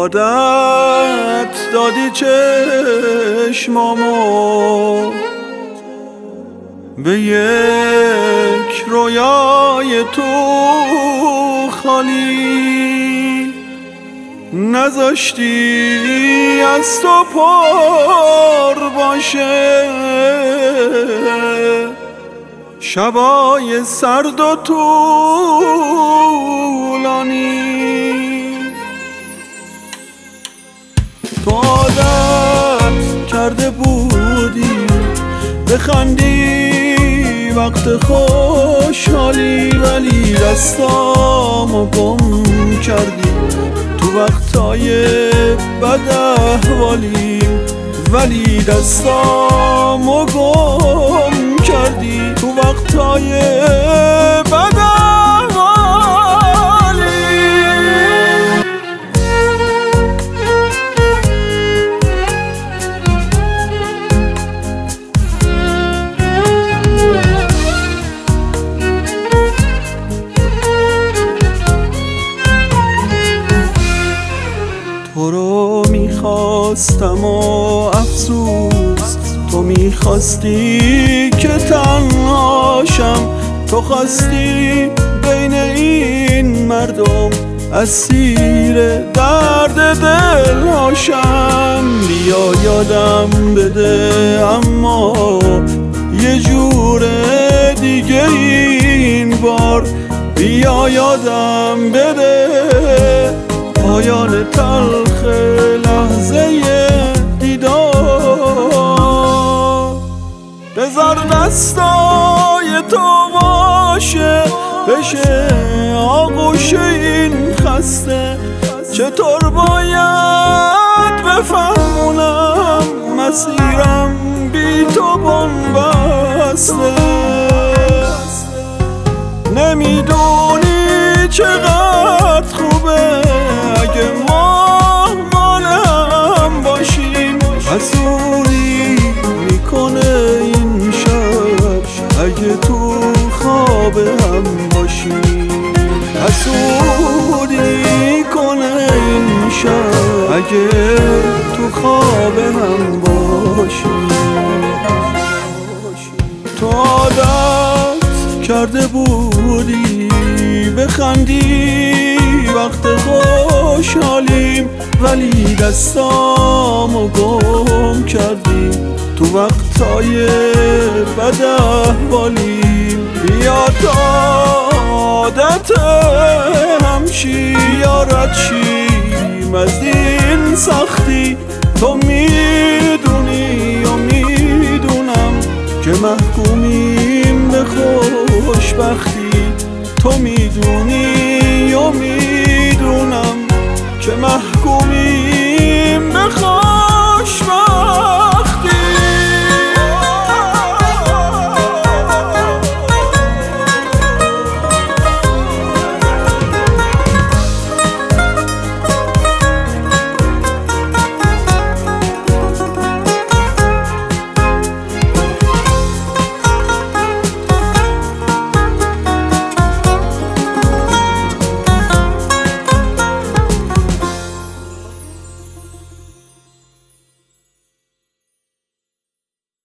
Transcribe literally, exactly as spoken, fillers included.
عادت دادی چشمامو به یک رویای تو خالی، نذاشتی از تو پر باشه شبای سرد و طولانی. تو عادت کرده بودی بخندی وقت خوشحالی، ولی دستامو گم کردی تو وقتای بد احوالی، ولی دستامو گم کردی تو وقتای بد احوالی. تو رو میخواستم و افسوس تو میخواستی که تنهاشم، تو خواستی بین این مردم اسیر درد دل هاشم. بیا یادم بده اما یه جور دیگه این بار، بیا یادم بده پایان تلخ لحظه دیدار. بذار دستای تو باشه بشه آغوش این خسته، چطور باید بفهمونم مسیرم بی تو بنبسته. نمیدونی چقدر خوبه اگه ما مال هم باشیم، حسودی میکنه این شب اگه تو خواب هم باشیم، حسودی میکنه این شب اگه تو خواب هم باشیم. تو عادت کرده بودی بخندی وقت خوشحالیم، ولی دستامو گم کردی تو وقتای بد احوالیم. بیا تا عادت همشی یا رد شیم از این سختی، تو میدونی و میدونم که محکومیم به خوشبختی، تو میدونی و میدونم که محکومیم